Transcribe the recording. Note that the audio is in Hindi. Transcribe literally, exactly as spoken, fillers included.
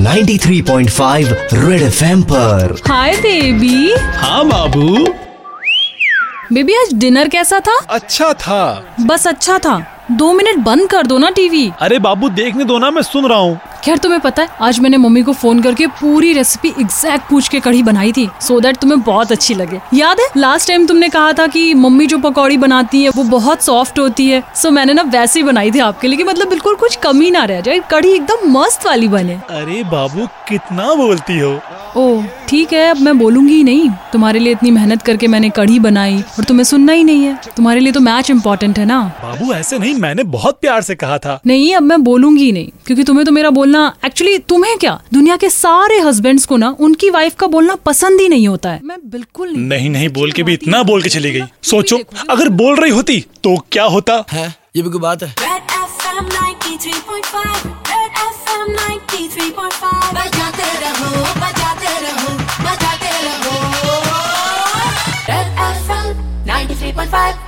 Ninety three point five red FM पर। Hi baby. हाँ बाबू। बेबी आज डिनर कैसा था? अच्छा था। बस अच्छा था, दो मिनट बंद कर दो ना टीवी। अरे बाबू देखने दो ना, मैं सुन रहा हूँ। खैर तुम्हें पता है आज मैंने मम्मी को फोन करके पूरी रेसिपी एग्जैक्ट पूछ के कढ़ी बनाई थी, सो दैट तुम्हें बहुत अच्छी लगे। याद है लास्ट टाइम तुमने कहा था कि मम्मी जो पकौड़ी बनाती है वो बहुत सॉफ्ट होती है, सो मैंने ना वैसे ही बनाई थी आपके लिए कि मतलब बिल्कुल कुछ कमी ना रह जाए, कढ़ी एकदम मस्त वाली बने। अरे बाबू कितना बोलती हो। ओह ठीक है, अब मैं बोलूंगी ही नहीं। तुम्हारे लिए इतनी मेहनत करके मैंने कढ़ी बनाई और तुम्हें सुनना ही नहीं है। तुम्हारे लिए तो मैच इम्पोर्टेंट है ना। बाबू ऐसे नहीं, मैंने बहुत प्यार से कहा था। नहीं अब मैं बोलूंगी ही नहीं, क्योंकि तुम्हें तो मेरा बोलना, एक्चुअली तुम्हें क्या, दुनिया के सारे हस्बैंड्स को ना उनकी वाइफ का बोलना पसंद ही नहीं होता है। मैं बिल्कुल नहीं नहीं नहीं बोल के भी इतना बोल के चली गई। सोचो अगर बोल रही होती तो क्या होता है। ये भी कोई बात है। बजाते रहो बजाते रहो बजाते रहो red F M ninety three point five.